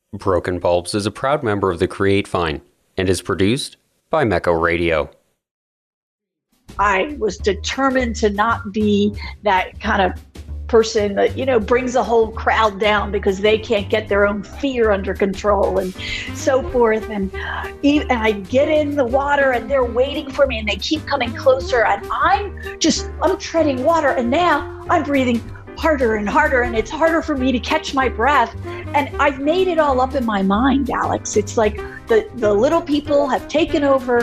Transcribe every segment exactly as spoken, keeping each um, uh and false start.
Broken Bulbs is a proud member of the Create Fine and is produced by Mecco Radio. I was determined to not be that kind of person that, you know, brings the whole crowd down because they can't get their own fear under control and so forth. And, even, and I get in the water and they're waiting for me and they keep coming closer and I'm just, I'm treading water and now I'm breathing harder and harder and it's harder for me to catch my breath. And I've made it all up in my mind, Alex. It's like the, the little people have taken over.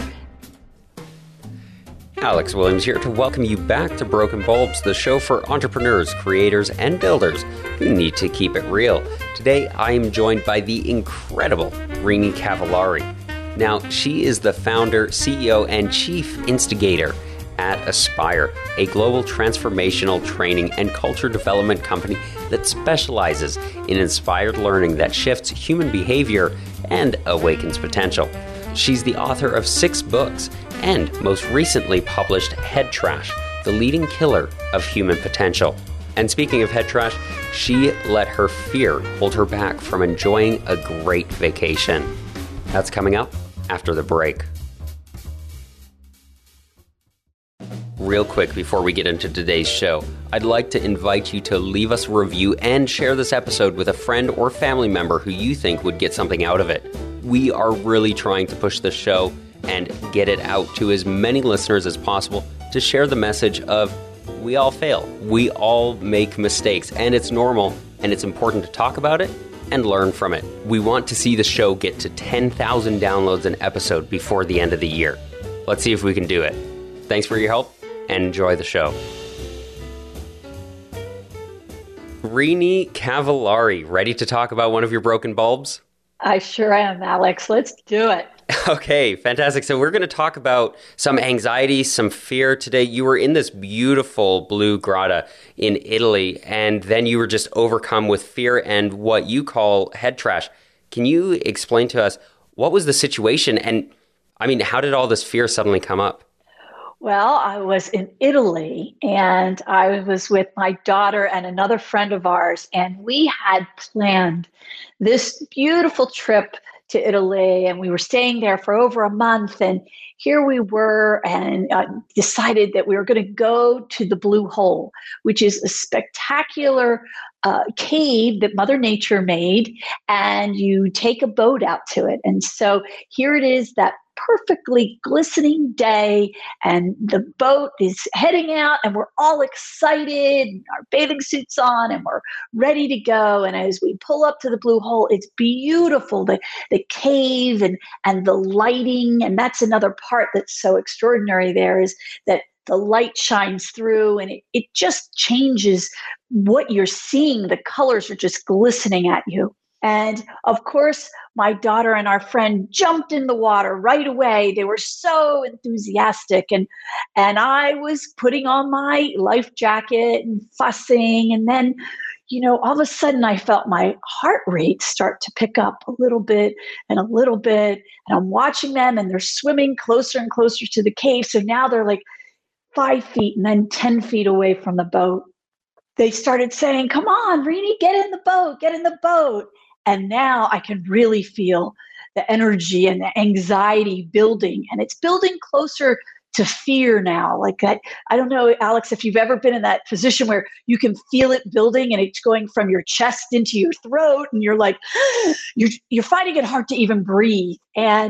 Alex Williams here to welcome you back to Broken Bulbs, the show for entrepreneurs, creators, and builders who need to keep it real. Today, I am joined by the incredible Rini Cavallari. Now, she is the founder, C E O, and chief instigator at Aspire, a global transformational training and culture development company that specializes in inspired learning that shifts human behavior and awakens potential. She's the author of six books and most recently published Head Trash, the leading killer of human potential. And speaking of head trash, she let her fear hold her back from enjoying a great vacation. That's coming up after the break. Real quick before we get into today's show, I'd like to invite you to leave us a review and share this episode with a friend or family member who you think would get something out of it. We are really trying to push this show and get it out to as many listeners as possible to share the message of we all fail, we all make mistakes, and it's normal, and it's important to talk about it and learn from it. We want to see the show get to ten thousand downloads an episode before the end of the year. Let's see if we can do it. Thanks for your help, and enjoy the show. Rini Cavallari, ready to talk about one of your broken bulbs? I sure am, Alex. Let's do it. Okay, fantastic. So we're going to talk about some anxiety, some fear today. You were in this beautiful blue grotto in Italy, and then you were just overcome with fear and what you call head trash. Can you explain to us what was the situation? And I mean, how did all this fear suddenly come up? Well, I was in Italy and I was with my daughter and another friend of ours, and we had planned this beautiful trip to Italy, and we were staying there for over a month. And here we were, and uh, decided that we were going to go to the Blue Hole, which is a spectacular uh, cave that Mother Nature made, and you take a boat out to it. And so here it is, that perfectly glistening day, and the boat is heading out and we're all excited, our bathing suits on, and we're ready to go. And as we pull up to the Blue Hole, it's beautiful, the the cave and and the lighting. And that's another part that's so extraordinary there, is that the light shines through and it, it just changes what you're seeing. The colors are just glistening at you. And of course, my daughter and our friend jumped in the water right away. They were so enthusiastic. And, and I was putting on my life jacket and fussing. And then, you know, all of a sudden I felt my heart rate start to pick up a little bit and a little bit. And I'm watching them and they're swimming closer and closer to the cave. So now they're like five feet and then ten feet away from the boat. They started saying, "Come on, Rini, get in the boat, get in the boat." And now I can really feel the energy and the anxiety building, and it's building closer to fear now. Like I, I don't know, Alex, if you've ever been in that position where you can feel it building and it's going from your chest into your throat, and you're like, you're you're finding it hard to even breathe. And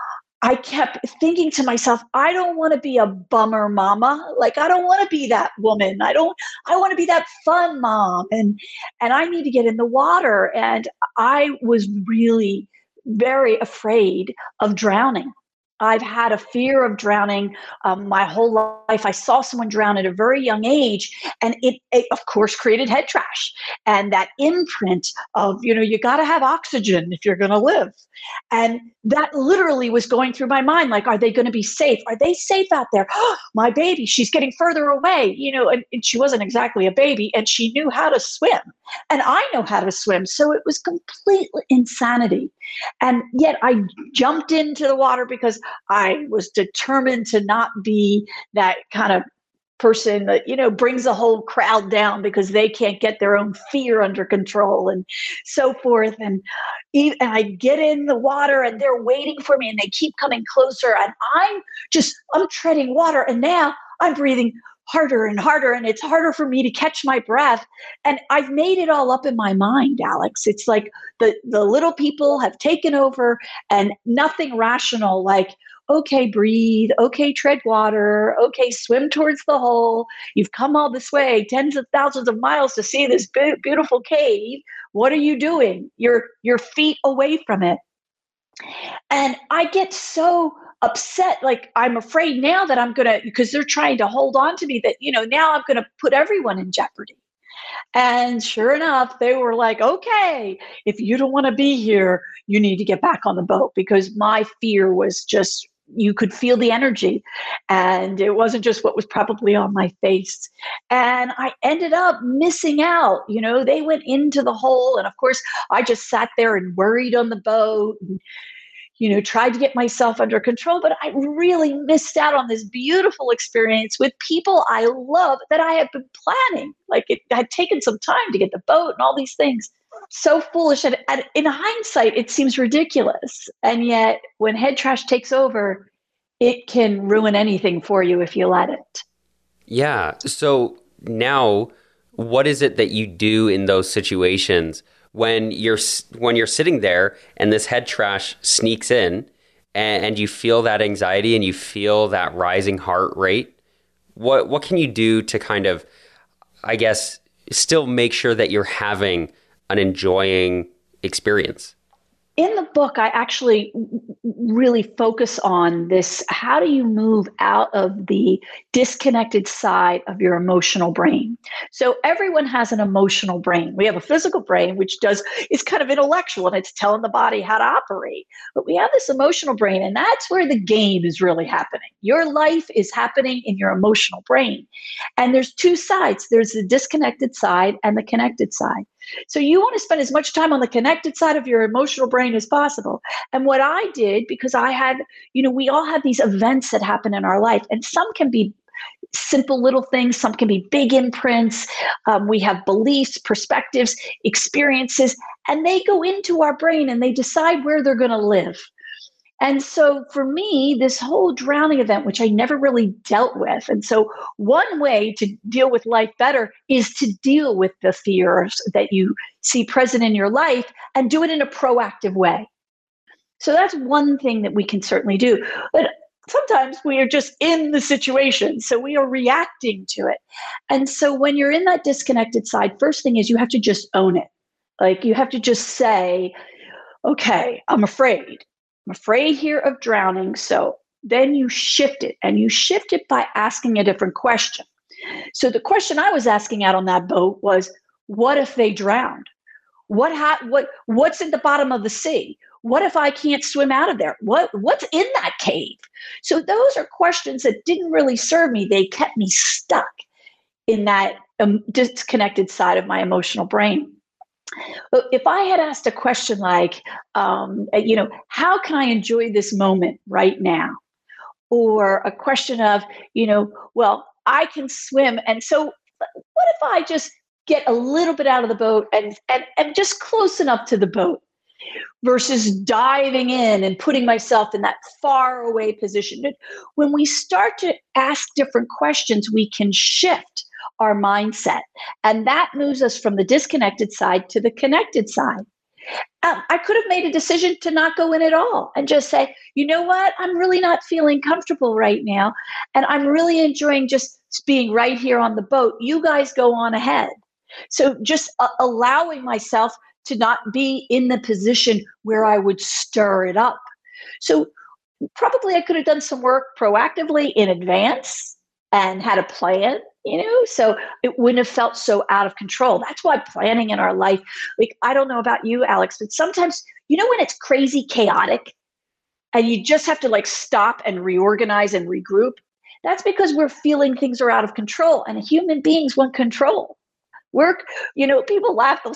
I kept thinking to myself, I don't want to be a bummer mama. Like, I don't want to be that woman. I don't, I want to be that fun mom. And, and I need to get in the water. And I was really very afraid of drowning. I've had a fear of drowning um, my whole life. I saw someone drown at a very young age, and it, it of course, created head trash. And that imprint of, you know, you got to have oxygen if you're going to live. And that literally was going through my mind, like, are they going to be safe? Are they safe out there? Oh, my baby, she's getting further away, you know, and, and she wasn't exactly a baby, and she knew how to swim. And I know how to swim. So it was complete insanity. And yet I jumped into the water because I was determined to not be that kind of person that, you know, brings the whole crowd down because they can't get their own fear under control and so forth. And, and I get in the water and they're waiting for me and they keep coming closer. And I'm just, I'm treading water. And now I'm breathing harder and harder. And it's harder for me to catch my breath. And I've made it all up in my mind, Alex. It's like the, the little people have taken over and nothing rational, like, okay, breathe. Okay, tread water. Okay, swim towards the hole. You've come all this way, tens of thousands of miles to see this be- beautiful cave. What are you doing? You're you're feet away from it. And I get so upset. Like, I'm afraid now that I'm going to, because they're trying to hold on to me, that, you know, now I'm going to put everyone in jeopardy. And sure enough, they were like, okay, if you don't want to be here, you need to get back on the boat, because my fear was just, you could feel the energy, and it wasn't just what was probably on my face. And I ended up missing out. You know, they went into the hole, and of course I just sat there and worried on the boat and, you know, tried to get myself under control, but I really missed out on this beautiful experience with people I love that I had been planning. Like, it had taken some time to get the boat and all these things. So foolish. And, and in hindsight, it seems ridiculous. And yet, when head trash takes over, it can ruin anything for you if you let it. Yeah. So now, what is it that you do in those situations when you're when you're sitting there and this head trash sneaks in, and, and you feel that anxiety and you feel that rising heart rate? What what can you do to kind of, I guess, still make sure that you're having an enjoying experience? In the book, I actually really focus on this. How do you move out of the disconnected side of your emotional brain? So everyone has an emotional brain. We have a physical brain, which does is kind of intellectual, and it's telling the body how to operate. But we have this emotional brain, and that's where the game is really happening. Your life is happening in your emotional brain. And there's two sides. There's the disconnected side and the connected side. So you want to spend as much time on the connected side of your emotional brain as possible. And what I did, because I had, you know, we all have these events that happen in our life, and some can be simple little things, some can be big imprints. Um, we have beliefs, perspectives, experiences, and they go into our brain and they decide where they're going to live. And so for me, this whole drowning event, which I never really dealt with. And so one way to deal with life better is to deal with the fears that you see present in your life and do it in a proactive way. So that's one thing that we can certainly do. But sometimes we are just in the situation, so we are reacting to it. And so when you're in that disconnected side, first thing is you have to just own it. Like, you have to just say, okay, I'm afraid. I'm afraid here of drowning. So then you shift it, and you shift it by asking a different question. So the question I was asking out on that boat was, what if they drowned? What ha- what what's in the bottom of the sea? What if I can't swim out of there? What what's in that cave? So those are questions that didn't really serve me. They kept me stuck in that um, disconnected side of my emotional brain. But if I had asked a question like, um, you know, how can I enjoy this moment right now? Or a question of, you know, well, I can swim. And so what if I just get a little bit out of the boat and, and, and just close enough to the boat versus diving in and putting myself in that far away position? When we start to ask different questions, we can shift our mindset. And that moves us from the disconnected side to the connected side. Um, I could have made a decision to not go in at all and just say, you know what, I'm really not feeling comfortable right now. And I'm really enjoying just being right here on the boat. You guys go on ahead. So just uh, allowing myself to not be in the position where I would stir it up. So probably I could have done some work proactively in advance and had a plan, you know, so it wouldn't have felt so out of control. That's why planning in our life, like, I don't know about you, Alex, but sometimes, you know, when it's crazy chaotic and you just have to like stop and reorganize and regroup, that's because we're feeling things are out of control, and human beings want control. Work, you know, people laugh, they'll say,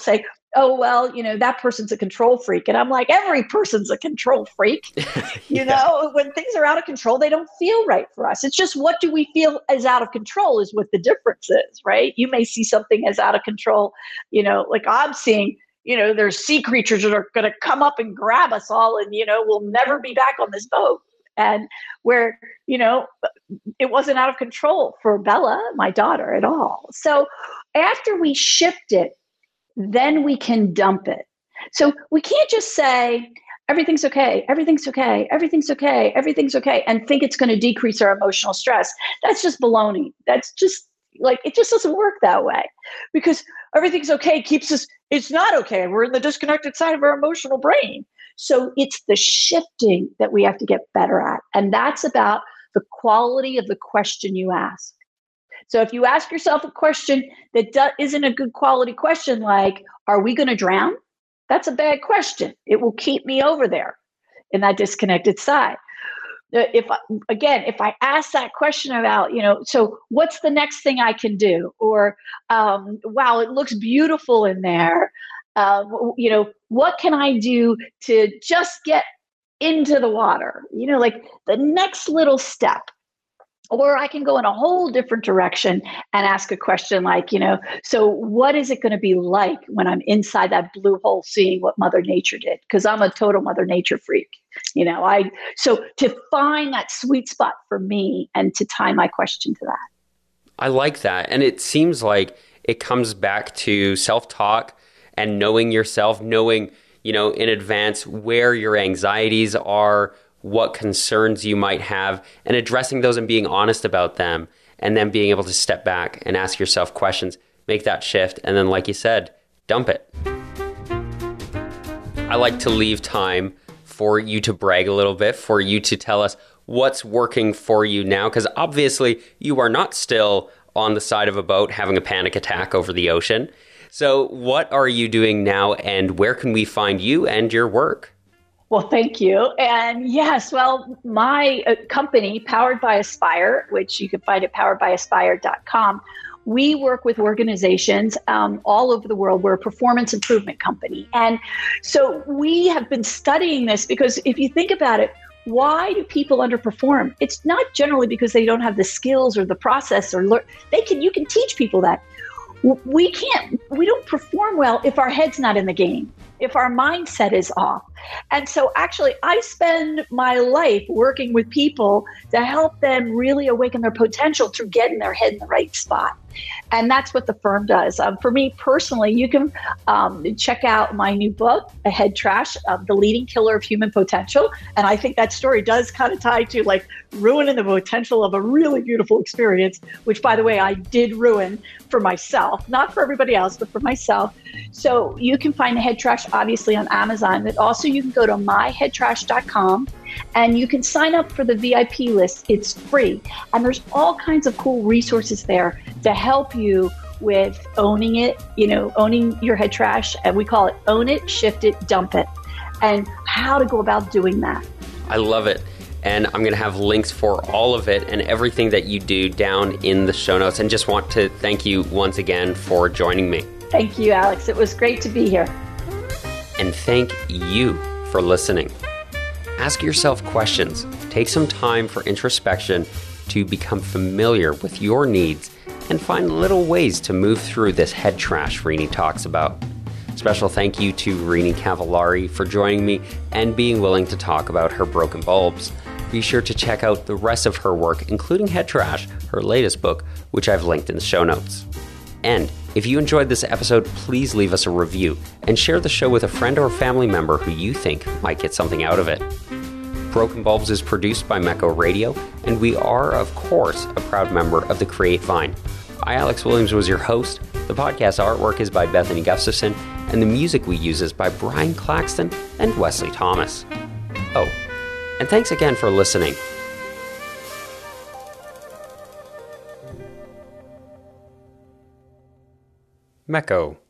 oh, well, you know, that person's a control freak. And I'm like, every person's a control freak. You yeah. know, when things are out of control, they don't feel right for us. It's just, what do we feel as out of control is what the difference is, right? You may see something as out of control, you know, like I'm seeing, you know, there's sea creatures that are going to come up and grab us all and, you know, we'll never be back on this boat. And where, you know, it wasn't out of control for Bella, my daughter, at all. So after we shift it, then we can dump it. So we can't just say, everything's okay, everything's okay, everything's okay, everything's okay, and think it's going to decrease our emotional stress. That's just baloney. That's just like, it just doesn't work that way, because everything's okay keeps us, it's not okay. We're in the disconnected side of our emotional brain. So it's the shifting that we have to get better at. And that's about the quality of the question you ask. So if you ask yourself a question that do- isn't a good quality question, like, are we going to drown? That's a bad question. It will keep me over there in that disconnected side. If I, again, if I ask that question about, you know, so what's the next thing I can do? Or, um, wow, it looks beautiful in there. Um, you know, what can I do to just get into the water? You know, like the next little step. Or I can go in a whole different direction and ask a question like, you know, so what is it going to be like when I'm inside that blue hole seeing what Mother Nature did? Because I'm a total Mother Nature freak. You know, I so to find that sweet spot for me and to tie my question to that. I like that. And it seems like it comes back to self-talk and knowing yourself, knowing, you know, in advance where your anxieties are, what concerns you might have, and addressing those and being honest about them, and then being able to step back and ask yourself questions, make that shift, and then, like you said, dump it. I like to leave time for you to brag a little bit, for you to tell us what's working for you now, because obviously you are not still on the side of a boat having a panic attack over the ocean. So what are you doing now, and where can we find you and your work? Well, thank you. And yes, well, my uh, company, Powered by Aspire, which you can find at powered by aspire dot com, we work with organizations um, all over the world. We're a performance improvement company. And so we have been studying this because if you think about it, why do people underperform? It's not generally because they don't have the skills or the process or learn. They can, you can teach people that. We can't, we don't perform well if our head's not in the game, if our mindset is off. And so actually, I spend my life working with people to help them really awaken their potential through getting their head in the right spot. And that's what the firm does. Um, for me personally, you can um, check out my new book, A Head Trash, uh, The Leading Killer of Human Potential. And I think that story does kind of tie to like ruining the potential of a really beautiful experience, which, by the way, I did ruin for myself, not for everybody else, but for myself. So you can find The Head Trash, obviously, on Amazon, but also you can go to my head trash dot com and you can sign up for the V I P list. It's free. And there's all kinds of cool resources there to help you with owning it, you know, owning your head trash. And we call it Own It, Shift It, Dump It, and how to go about doing that. I love it. And I'm going to have links for all of it and everything that you do down in the show notes. And just want to thank you once again for joining me. Thank you, Alex. It was great to be here. And thank you for listening. Ask yourself questions. Take some time for introspection to become familiar with your needs and find little ways to move through this head trash Rini talks about. Special thank you to Rini Cavallari for joining me and being willing to talk about her broken bulbs. Be sure to check out the rest of her work, including Head Trash, her latest book, which I've linked in the show notes. And if you enjoyed this episode, please leave us a review and share the show with a friend or family member who you think might get something out of it. Broken Bulbs is produced by Mecco Radio, and we are, of course, a proud member of the Create Vine. I, Alex Williams, was your host. The podcast artwork is by Bethany Gustafson, and the music we use is by Brian Claxton and Wesley Thomas. Oh, and thanks again for listening. Mecco.